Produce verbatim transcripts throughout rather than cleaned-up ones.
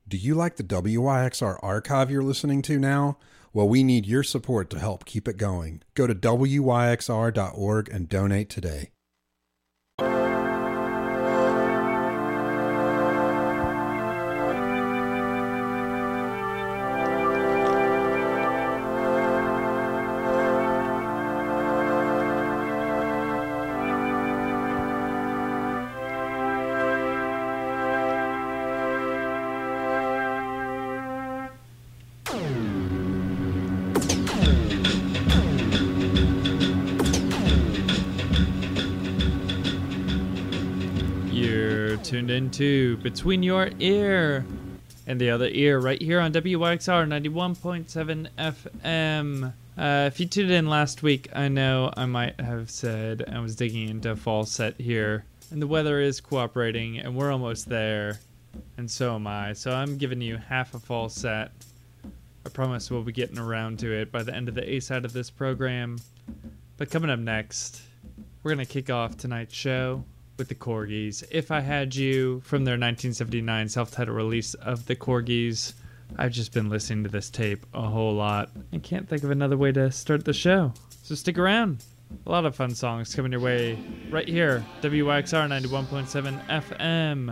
Do you like the W Y X R archive you're listening to now? Well, we need your support to help keep it going. Go to W Y X R dot org and donate today. Tuned into Between Your Ear and the Other Ear right here on W Y X R ninety-one point seven F M. Uh, if you tuned in last week, I know I might have said I was digging into a fall set here, and the weather is cooperating, and we're almost there, and so am I. So I'm giving you half a fall set. I promise we'll be getting around to it by the end of the A side of this program. But coming up next, we're going to kick off tonight's show with the Corgis. If I Had You, from their nineteen seventy-nine self-titled release of the Corgis. I've just been listening to this tape a whole lot. I can't think of another way to start the show. So stick around. A lot of fun songs coming your way right here. W Y X R ninety-one point seven F M.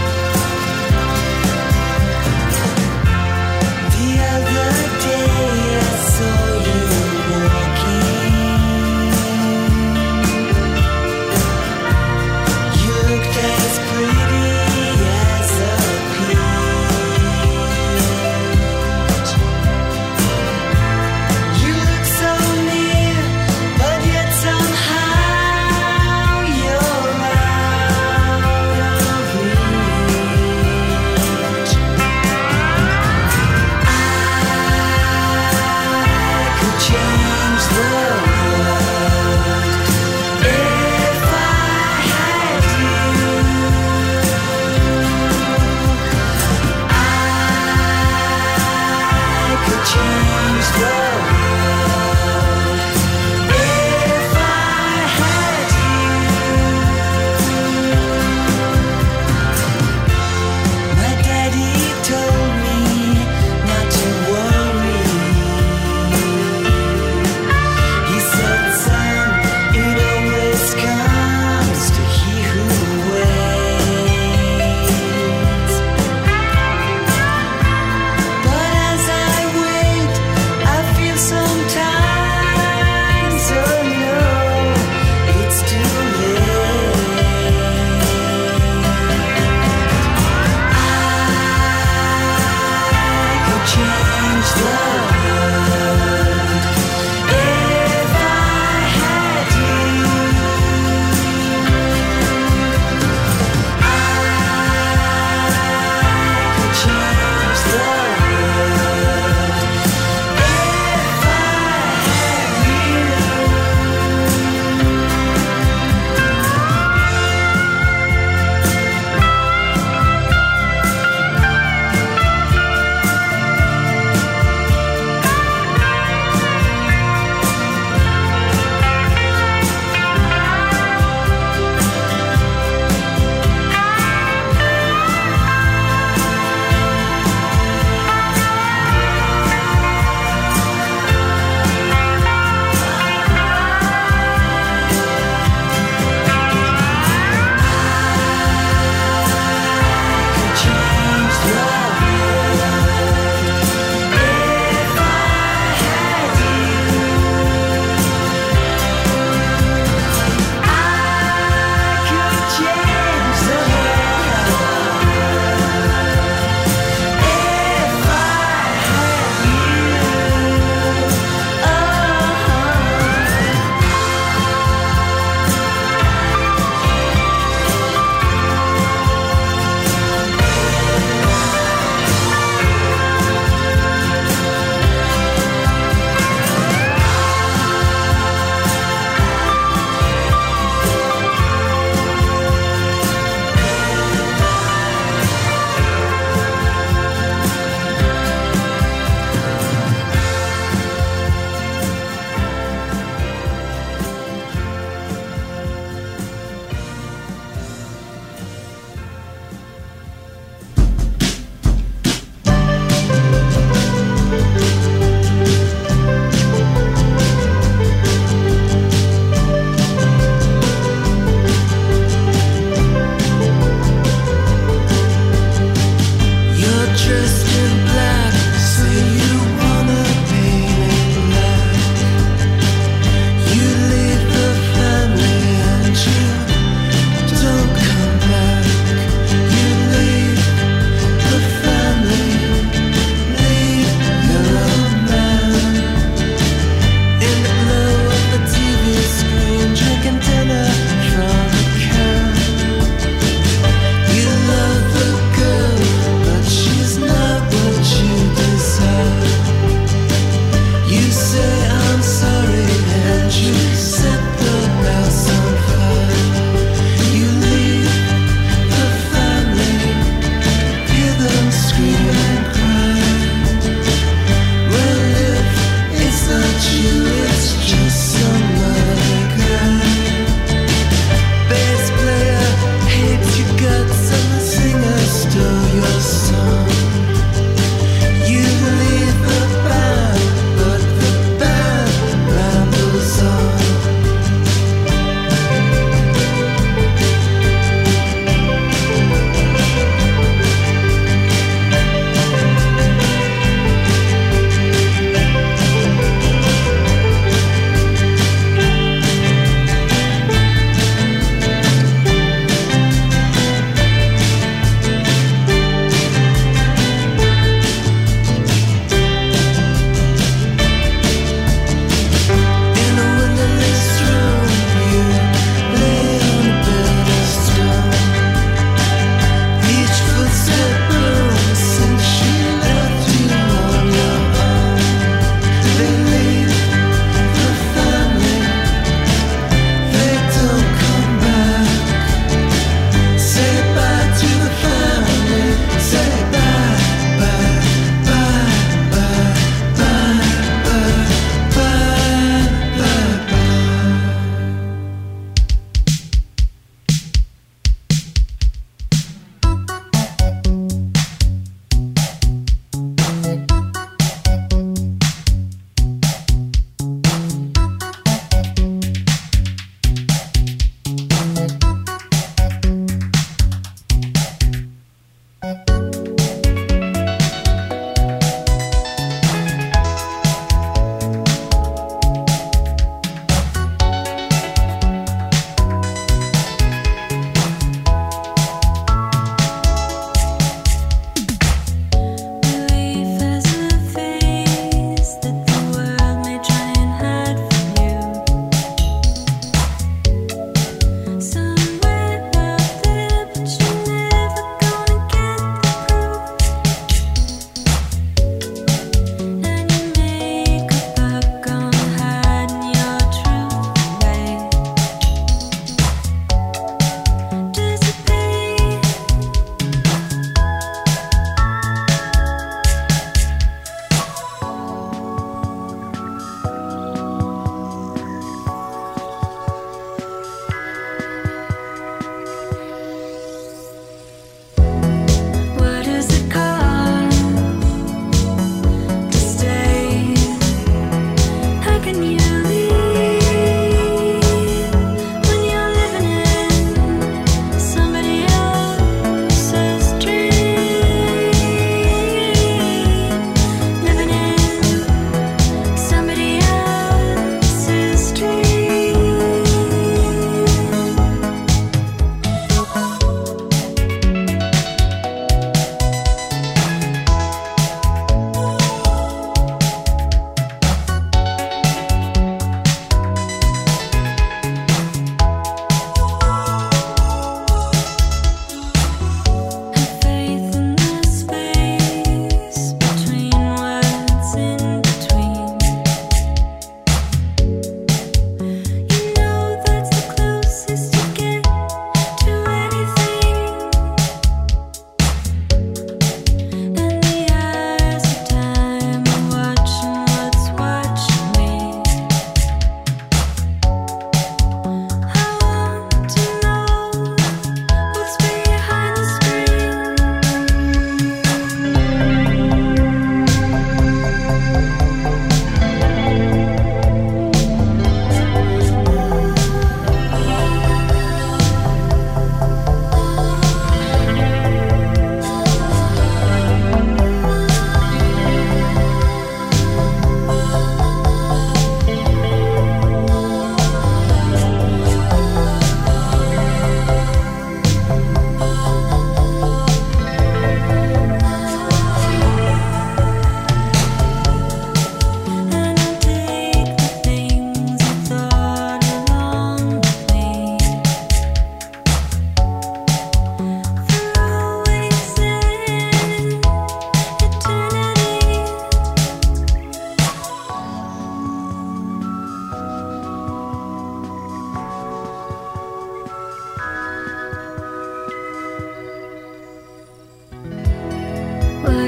The other day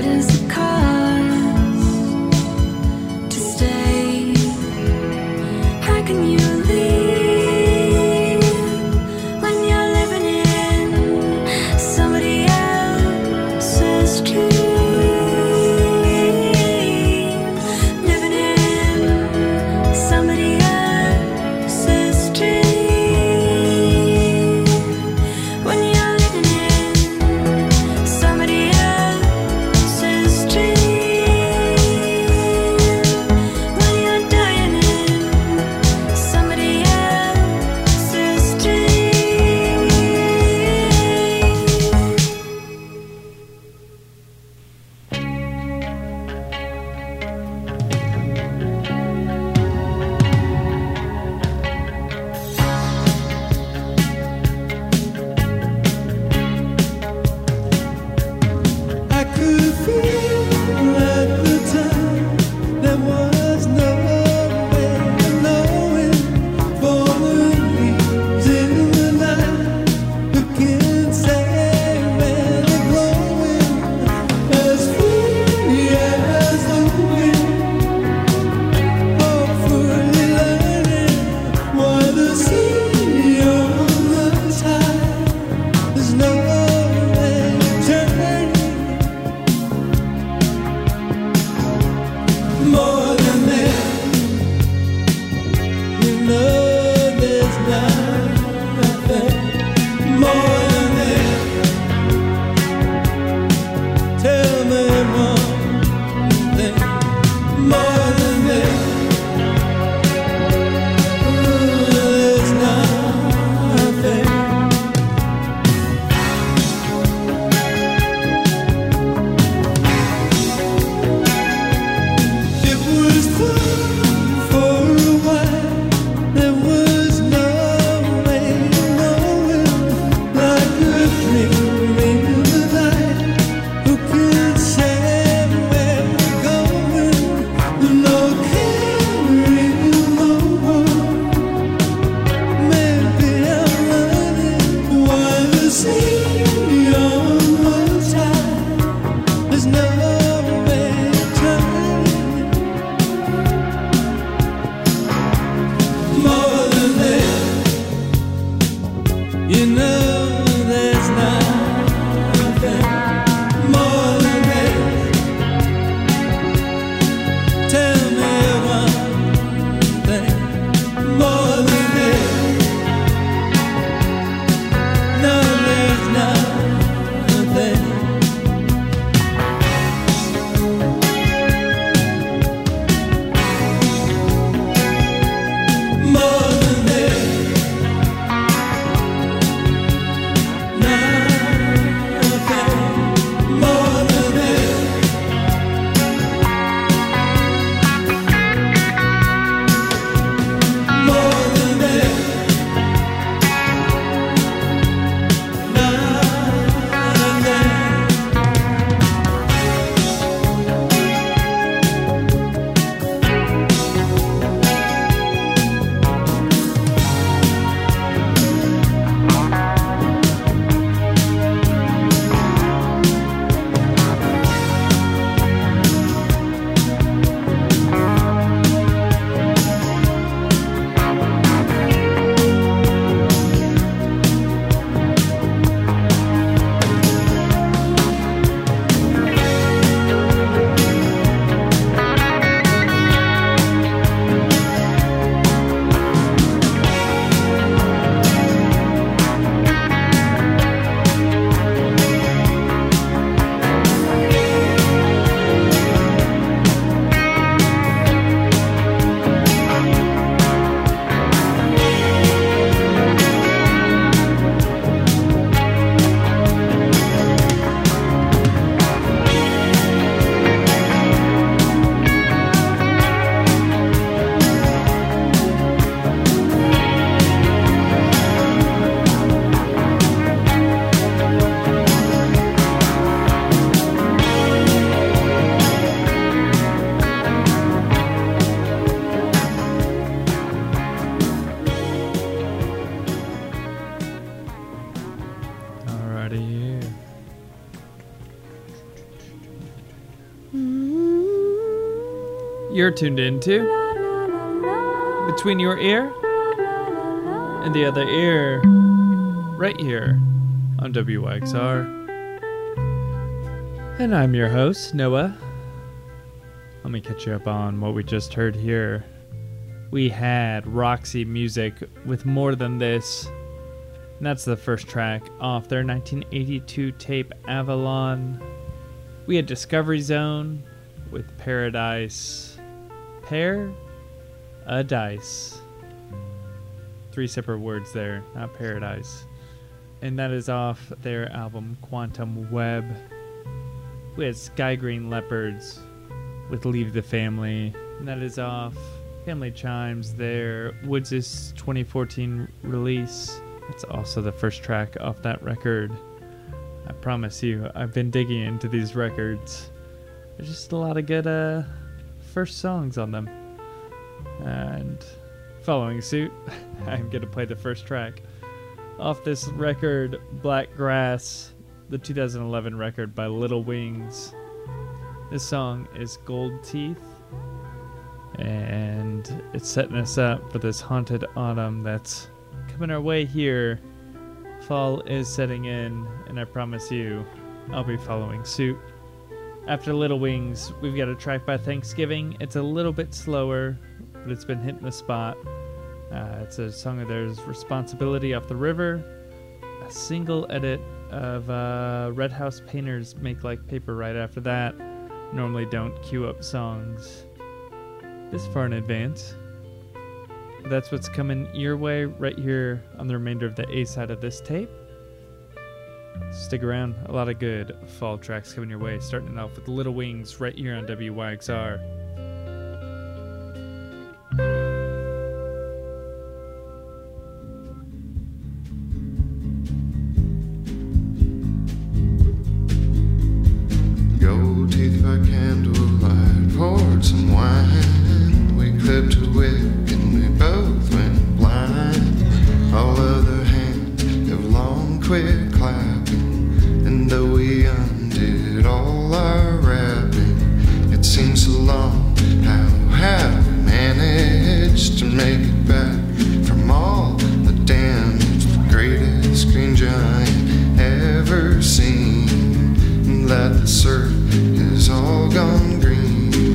does it cost to stay? How can you leave when you're living in somebody else's dream? Living in somebody else's dream. When you're living in somebody else's dream. When you're dying in somebody You're tuned into Between Your Ear and the Other Ear, right here on W Y X R. And I'm your host, Noah. Let me catch you up on what we just heard here. We had Roxy Music with More Than This. And that's the first track off their nineteen eighty-two tape Avalon. We had Discovery Zone with Paradise. Pair a dice. Three separate words there, not paradise. And that is off their album Quantum Web. We had Sky Green Leopards with Leave the Family. And that is off Family Chimes, their Woods' twenty fourteen release. It's also the first track off that record. I promise you, I've been digging into these records. There's just a lot of good uh, first songs on them. And following suit, I'm going to play the first track off this record, Black Grass, the two thousand eleven record by Little Wings. This song is Gold Teeth, and it's setting us up for this haunted autumn that's coming our way here. Fall is setting in, and I promise you, I'll be following suit. After Little Wings, we've got a track by Thanksgiving. It's a little bit slower, but it's been hitting the spot. Uh, it's a song of theirs, Responsibility Off the River. A single edit of uh, Red House Painters Make Like Paper right after that. Normally don't queue up songs this far in advance. That's what's coming your way right here on the remainder of the A side of this tape. Stick around, a lot of good fall tracks coming your way, starting it off with Little Wings right here on W Y X R. Gold teeth by candlelight, poured some wine. We clipped a wick and we both went blind. All other hands have long quit clapping, and though we undid all our rapping, it seems so long. How have we managed to make it back from all the damage? The greatest green giant ever seen. That the surf is all gone green.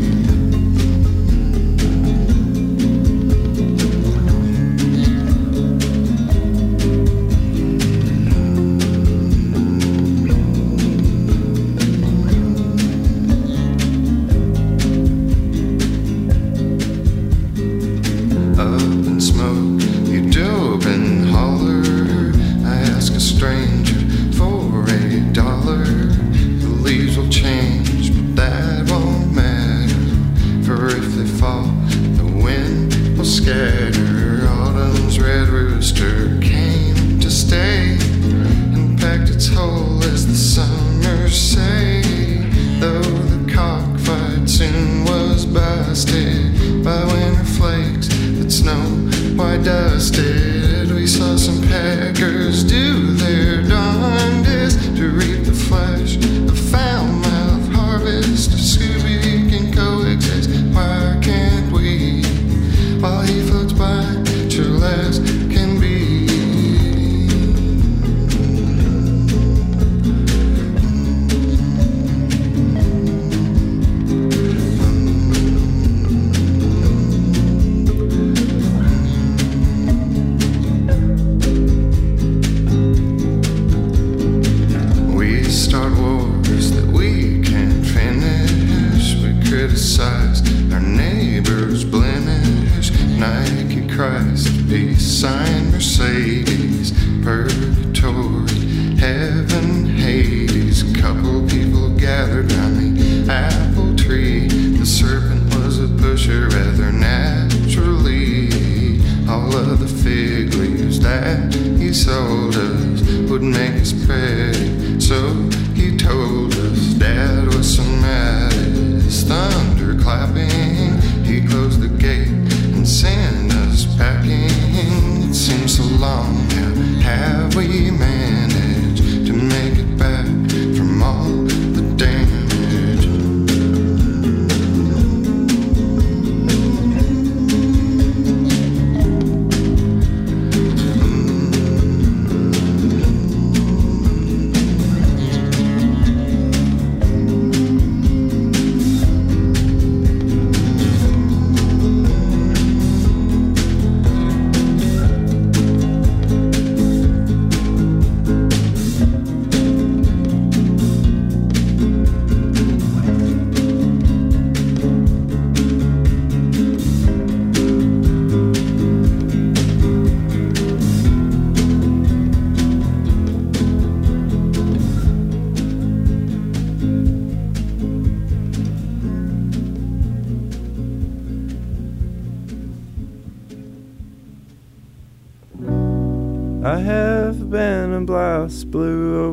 Up in smoke, you dove and holler. I ask a stranger for a dollar. Leaves will change, but that won't matter. For if they fall, the wind will scatter. Autumn's red rooster came to stay and packed its hole, as the summers say. Though the cockfight soon was busted by winter flakes that snow white dusted, we saw some peckers do their darndest to reap the flesh of foul-mouthed harvest. Scooby can coexist, why can't we? While he floats by, sure less can be. Start wars that we can't finish. We criticize our neighbor's blemish. Nike, Christ, peace sign, Mercedes, purgatory, heaven, Hades. A couple people gathered round the apple tree. The serpent was a pusher rather naturally. All of the fig leaves that he sold us would make us pretty. So he told us Dad was so mad at his thunder clapping. He closed the gate and sent us packing. It seems so long, how have we managed to make it back from all the damage? I have been a blouse blew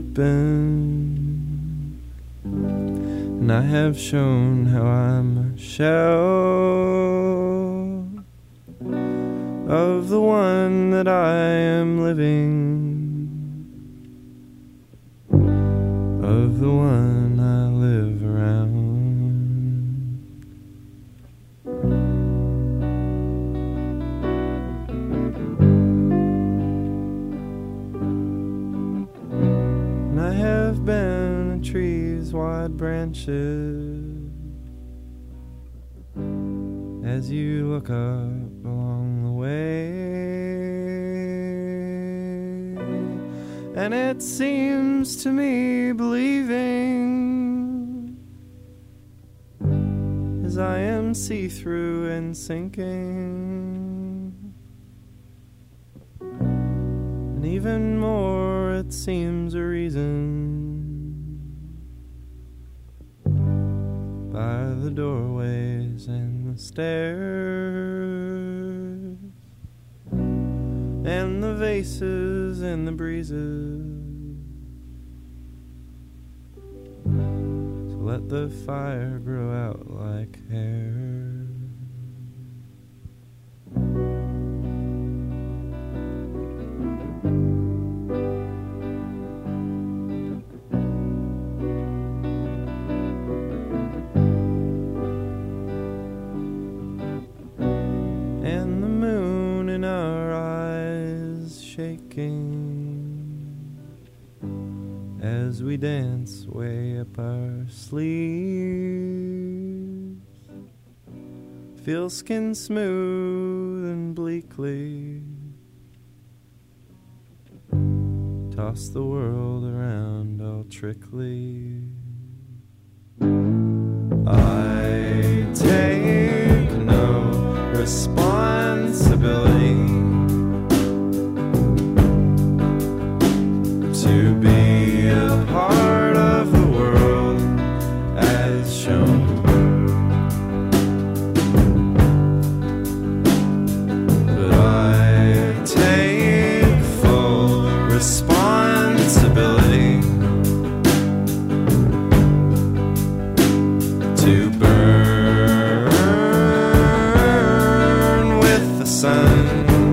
open, and I have shown how I'm a shell of the one that I am living, of the one I live around. And I have been a tree's wide branches as you look up along the way, and it seems to me believing as I am see-through and sinking, and even more it seems a reason by the doorways and the stairs and the vases and the breezes. So let the fire grow out like hair. And the moon in our eyes shaking as we dance way up our sleeves, feel skin smooth and bleakly toss the world around all trickly. I take no responsibility to be a part of the world as shown, but I take full responsibility to burn with the sun.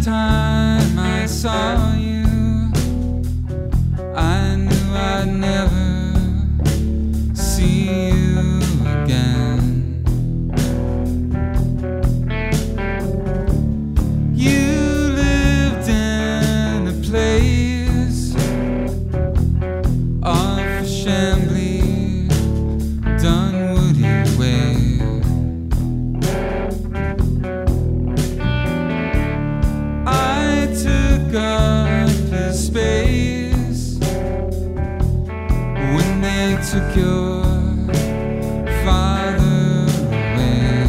time I saw you, I knew I'd never see you again. You lived in a place off Chambly, Dunwoody Way. I took up his space when they took your father away.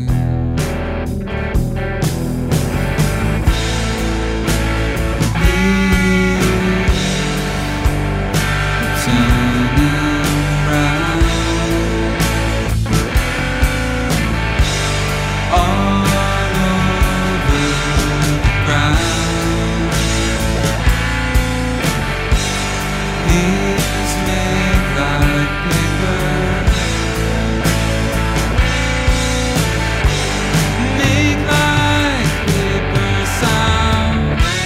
Turning round all over the ground. He's made like paper, make like paper sound.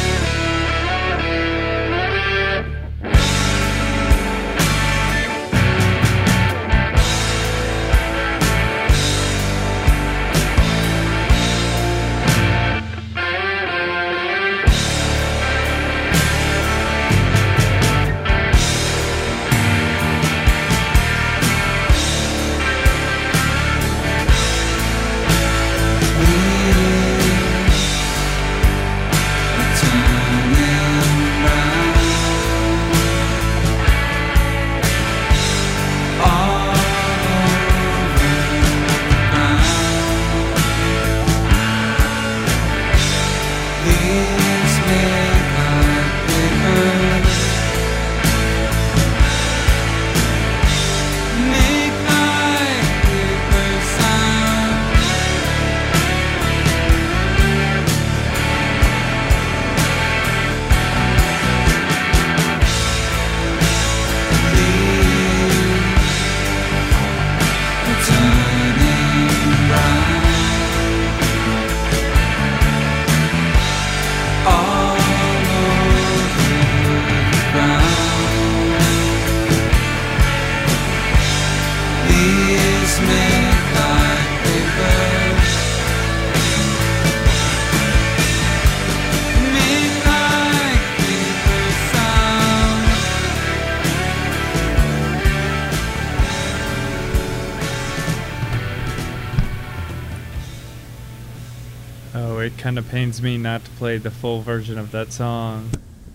Oh, it kind of pains me not to play the full version of that song.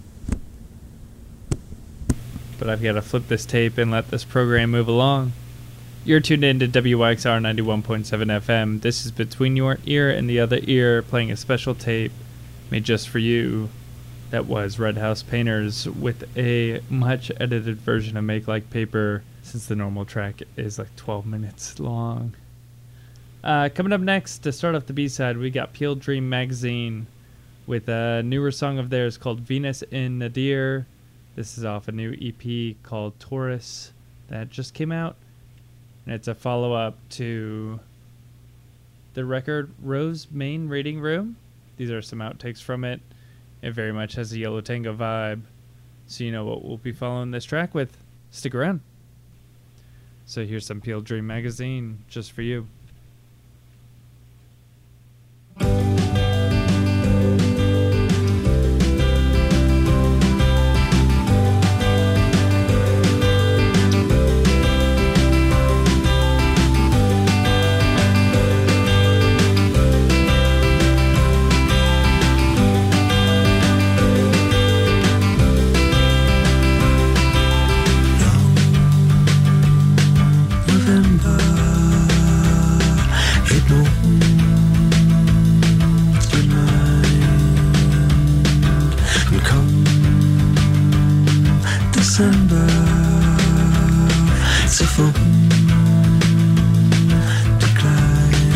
But I've got to flip this tape and let this program move along. You're tuned in to W Y X R ninety-one point seven F M. This is Between Your Ear and the Other Ear, playing a special tape made just for you. That was Red House Painters with a much edited version of Make Like Paper, since the normal track is like twelve minutes long. Uh, coming up next, to start off the B-side, we got Peel Dream Magazine with a newer song of theirs called Venus in Nadir. This is off a new E P called Taurus that just came out. And it's a follow-up to the record Rose Main Reading Room. These are some outtakes from it. It very much has a Yellow Tango vibe. So you know what we'll be following this track with. Stick around. So here's some Peel Dream Magazine just for you. December, it's a full decline.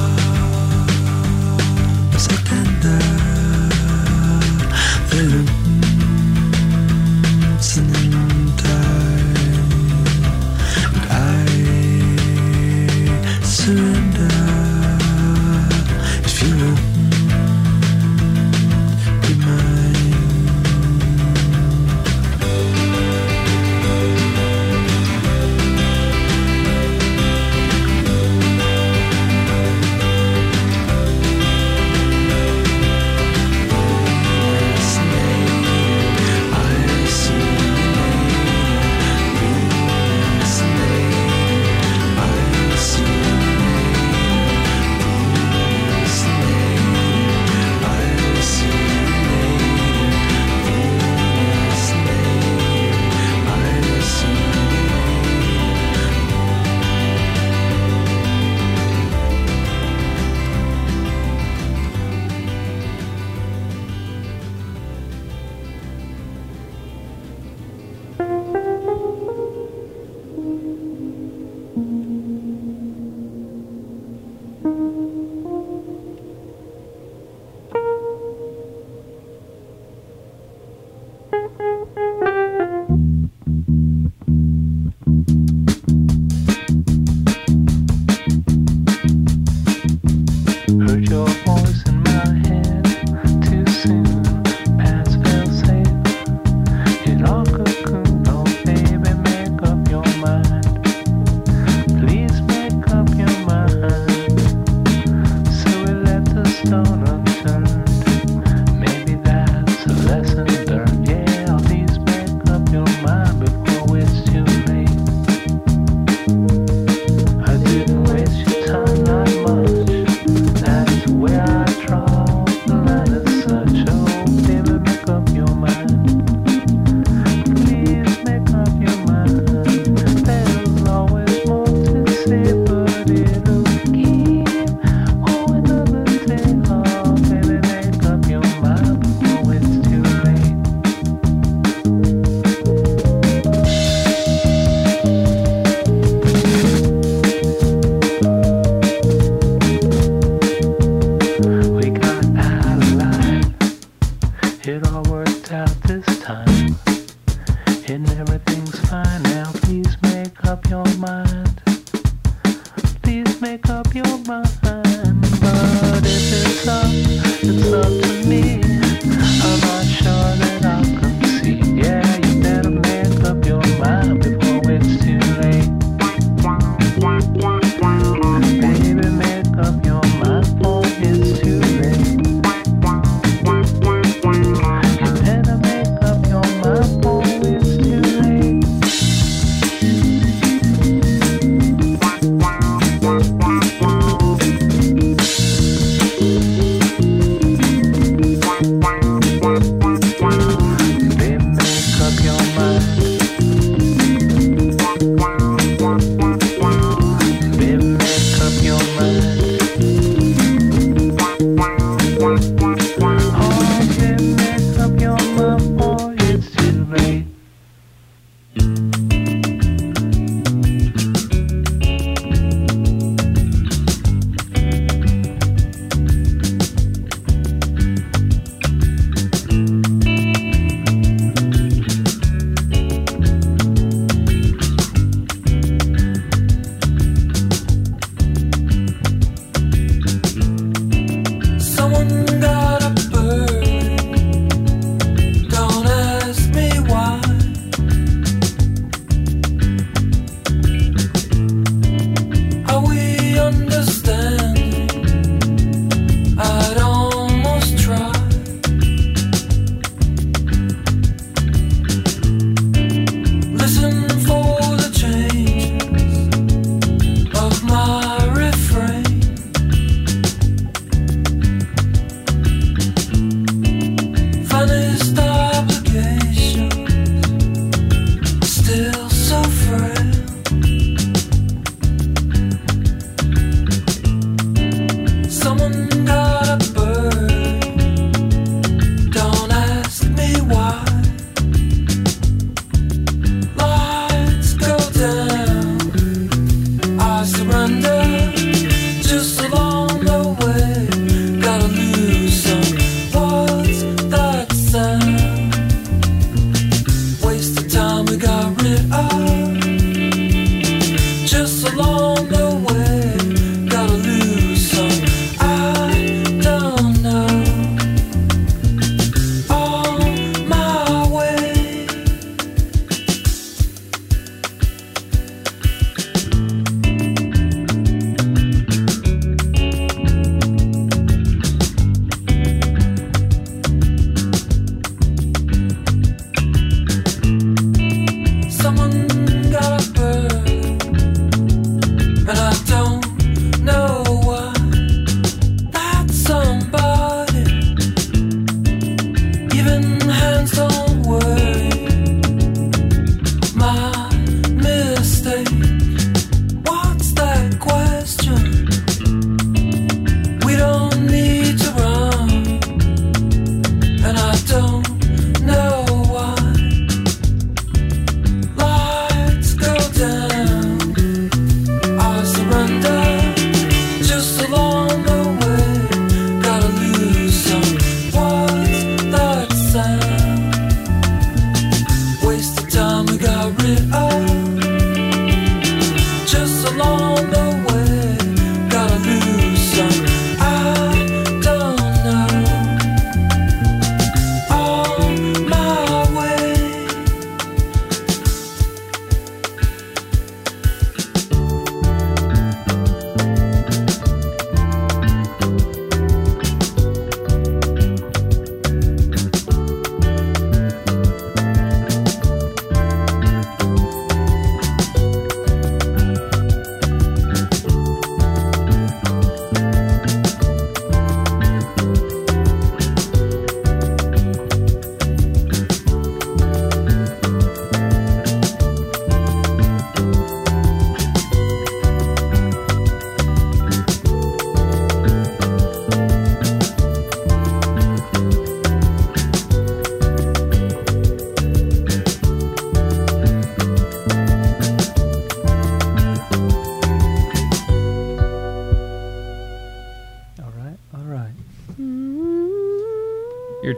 Oh, so tender, the It all worked out this time, and everything's fine now. Please make up your mind. Please make up your mind. But if it's up, it's up to me. I'm not sure that I'll concede. Yeah, you better make up your mind before it's too late. Baby, make up your mind before it's too late. You better make up your mind before it's too late.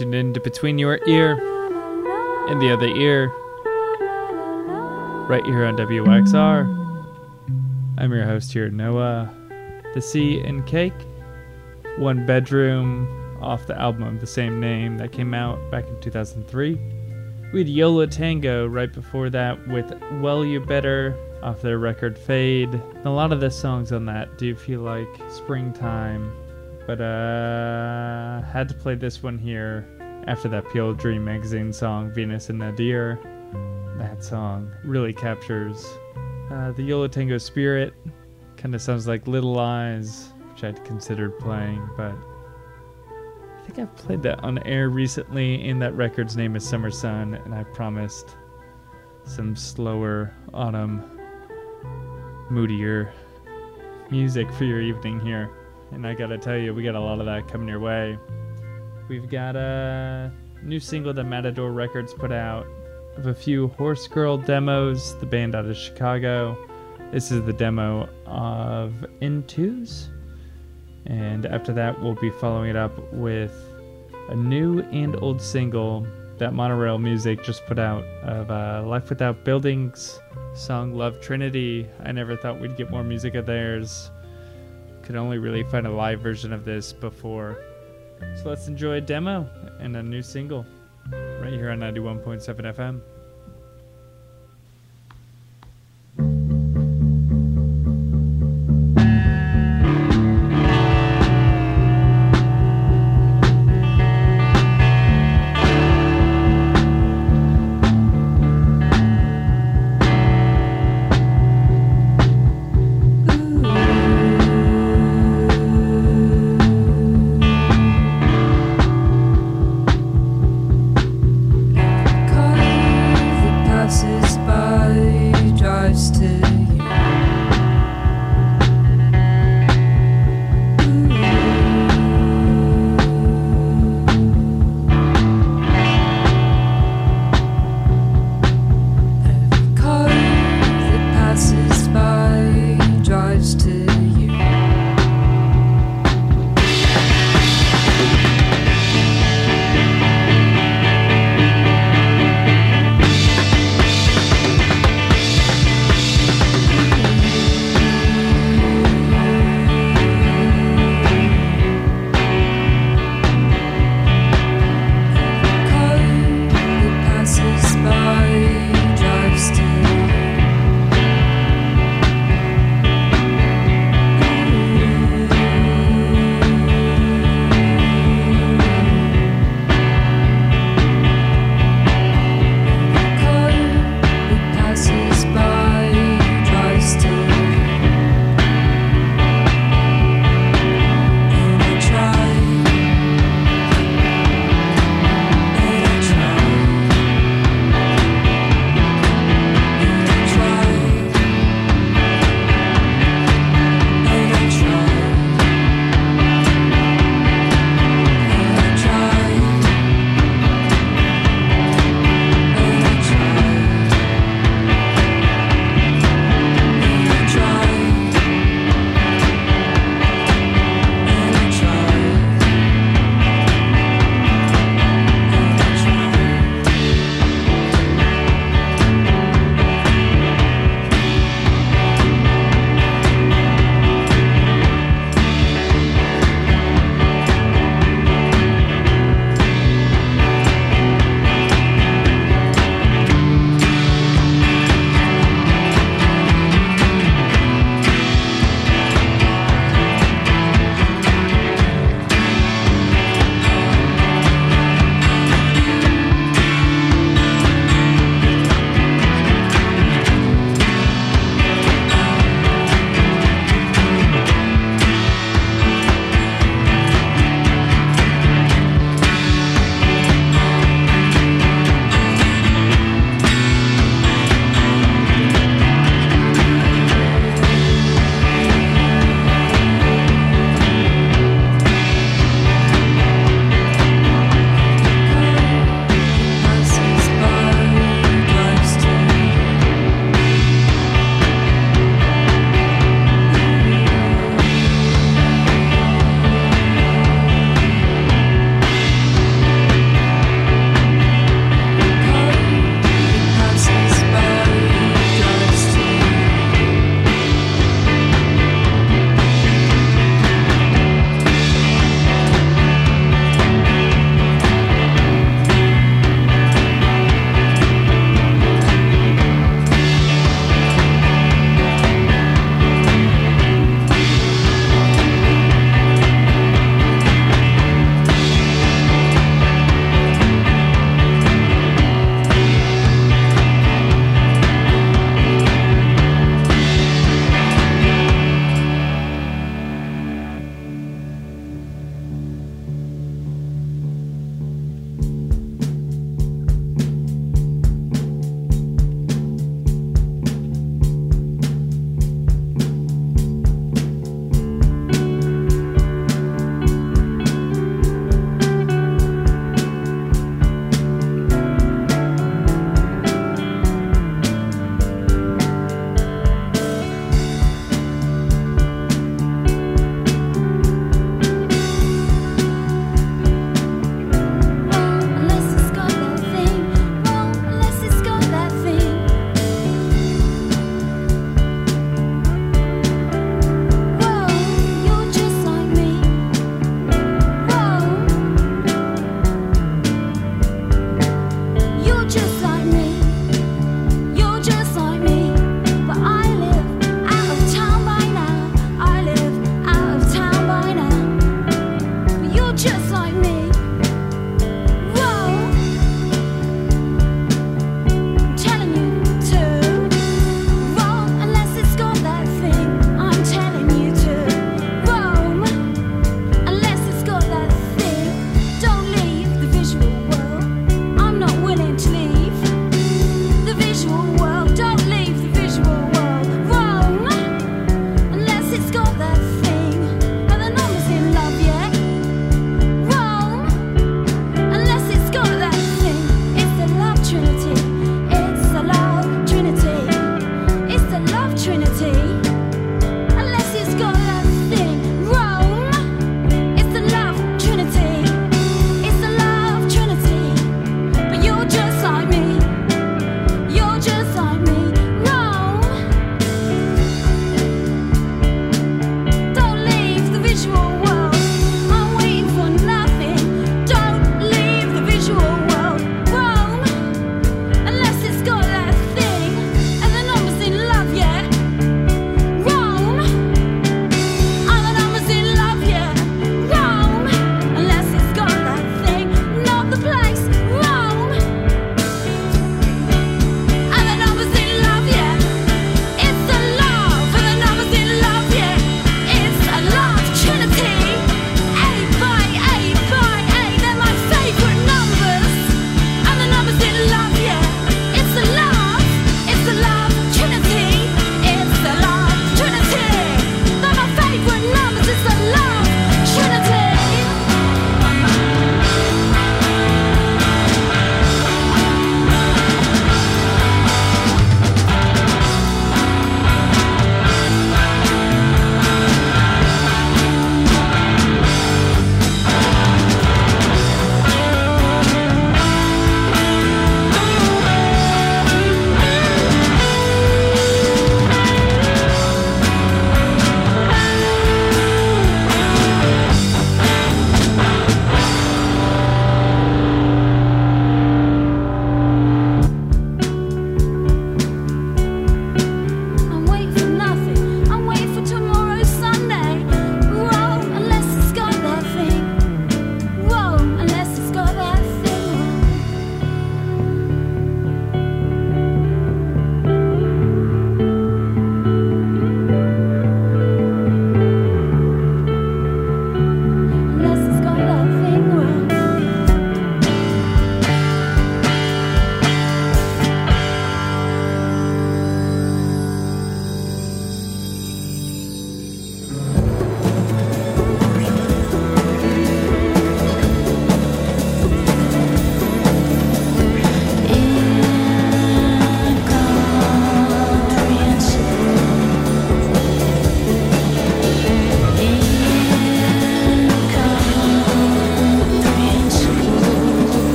tuned in to Between Your Ear and the Other Ear, right here on W Y X R. I'm your host here, Noah. The Sea and Cake, One Bedroom, off the album of the same name that came out back in two thousand three. We had Yo La Tengo right before that with Well You Better off their record Fade. And a lot of the songs on that do feel like springtime, but uh, had to play this one here after that Pure Dream magazine song, Venus and Nadir. That song really captures uh, the Yo La Tengo spirit. Kind of sounds like Little Eyes, which I'd considered playing, but I think I've played that on air recently, and that record's name is Summer Sun, and I promised some slower autumn, moodier music for your evening here. And I gotta tell you, we got a lot of that coming your way. We've got a new single that Matador Records put out of a few Horse Girl demos, the band out of Chicago. This is the demo of Intus. And after that, we'll be following it up with a new and old single that Monorail Music just put out of uh, Life Without Buildings song Love Trinity. I never thought we'd get more music of theirs. Could only really find a live version of this before. So let's enjoy a demo and a new single right here on ninety-one point seven F M. Call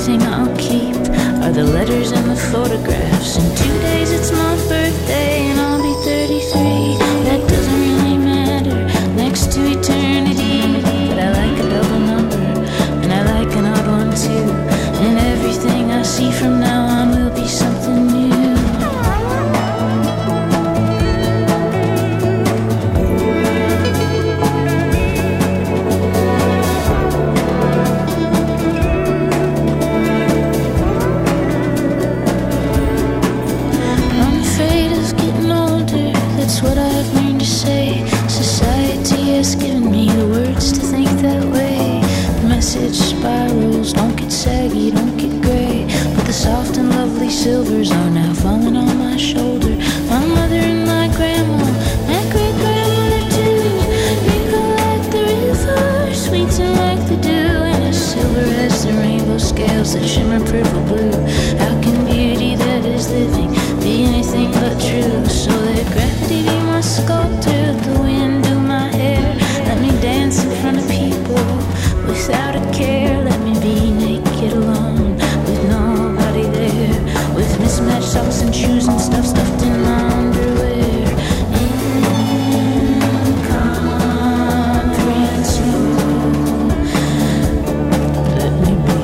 thing I'll keep are the letters and the photographs. In two days it's my birthday and I'll be thirty-three. That doesn't really matter next to eternity. But I like a double number and I like an odd one too. And everything I see from now on will be something new. That's what I've learned to say. Society has given me the words to think that way. The message spirals, don't get saggy, don't get gray. But the soft and lovely silvers are now falling on my shoulder. My mother and my grandma, my great-grandmother too. Wrinkle like the river, sweeten like the dew, and as silver as the rainbow scales that shimmer purple blue. How can beauty that is living be anything but true? So let gravity be my sculptor, the wind do my hair. Let me dance in front of people without a care. Let me be naked alone with nobody there, with mismatched socks and shoes and stuff stuffed in my underwear. Incomprehensible. Let me be.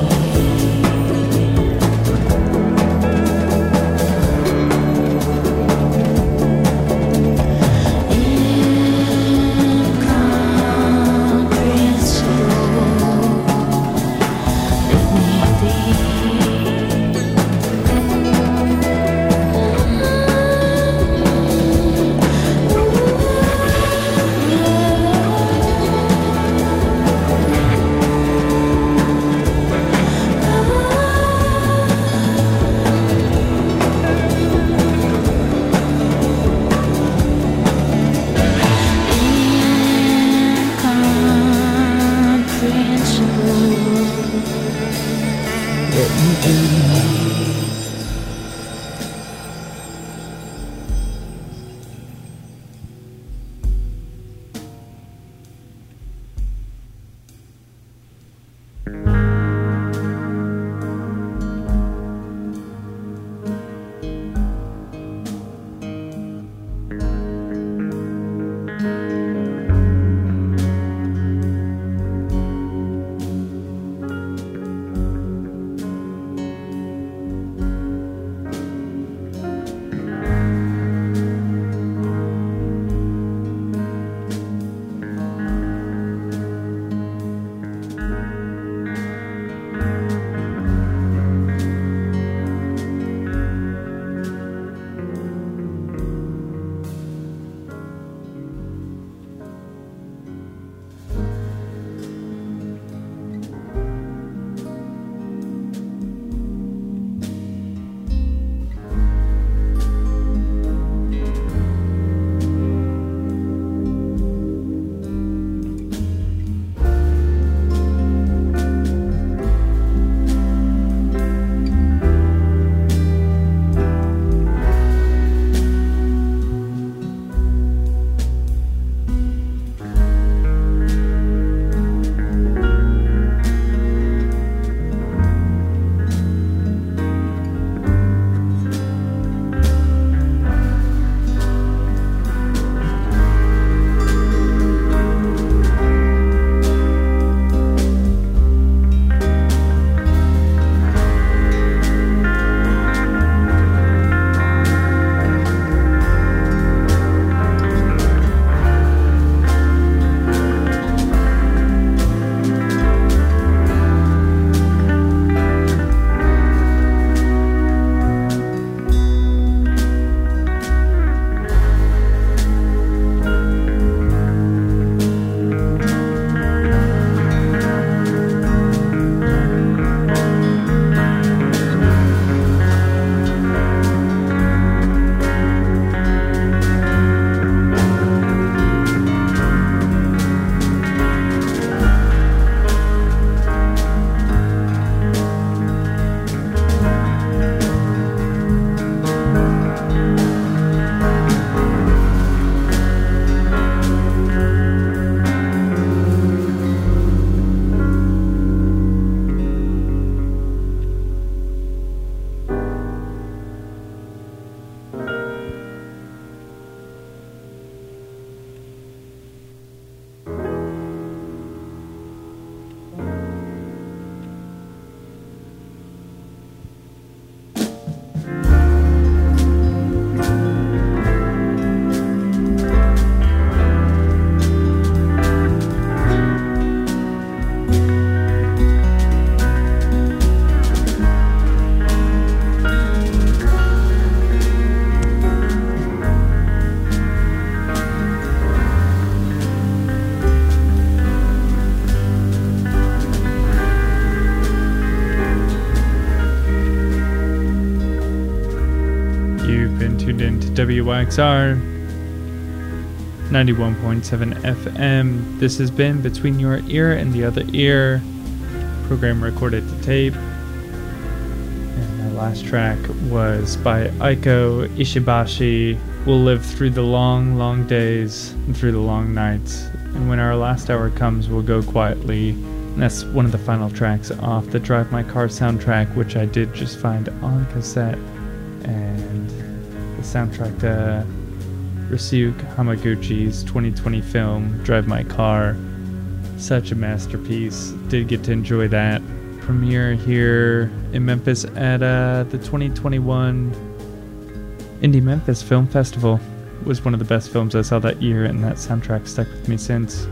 tuned in to W Y X R ninety-one point seven F M. This has been Between Your Ear and the Other Ear, program recorded to tape. And my last track was by Aiko Ishibashi. We'll live through the long, long days and through the long nights. And when our last hour comes, we'll go quietly. And that's one of the final tracks off the Drive My Car soundtrack, which I did just find on cassette. And the soundtrack to Ryusuke Hamaguchi's twenty twenty film, Drive My Car. Such a masterpiece. Did get to enjoy that. Premiere here in Memphis at uh, the twenty twenty-one Indie Memphis Film Festival. It was one of the best films I saw that year, and that soundtrack stuck with me since.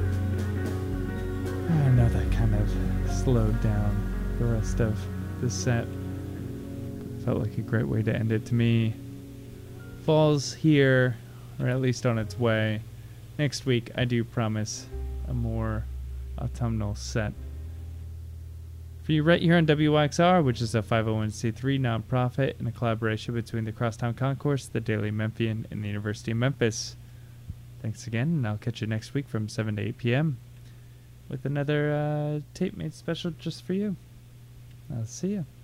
I know that kind of slowed down the rest of the set. Felt like a great way to end it to me. Fall's here, or at least on its way. Next week, I do promise a more autumnal set for you right here on W Y X R, which is a five oh one c three nonprofit in a collaboration between the Crosstown Concourse, the Daily Memphian, and the University of Memphis. Thanks again, and I'll catch you next week from seven to eight p.m. with another uh, tape made special just for you. I'll see you.